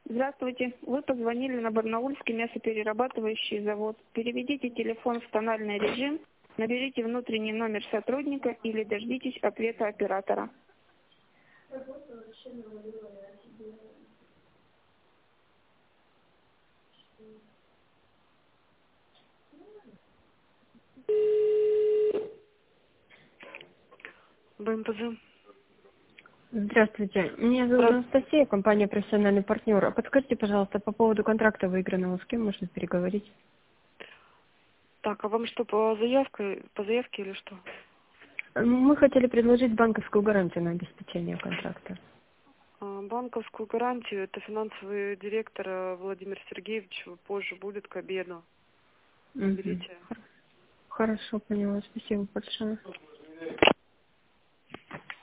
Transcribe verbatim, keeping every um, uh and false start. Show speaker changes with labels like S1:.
S1: Здравствуйте. Вы позвонили на Барнаульский мясоперерабатывающий завод. Переведите телефон в тональный режим, наберите внутренний номер сотрудника или дождитесь ответа оператора.
S2: БМПЗ.
S3: Здравствуйте. Меня зовут Анастасия, компания «Профессиональный партнер». А подскажите, пожалуйста, по поводу контракта выигранного, с кем можно переговорить?
S2: Так, а вам что, по заявке, по заявке или что?
S3: Мы хотели предложить банковскую гарантию на обеспечение контракта.
S2: А, банковскую гарантию, это финансовый директор э, Владимир Сергеевич, позже будет к обеду. Берите.
S3: Угу. Хорошо, поняла. Спасибо большое.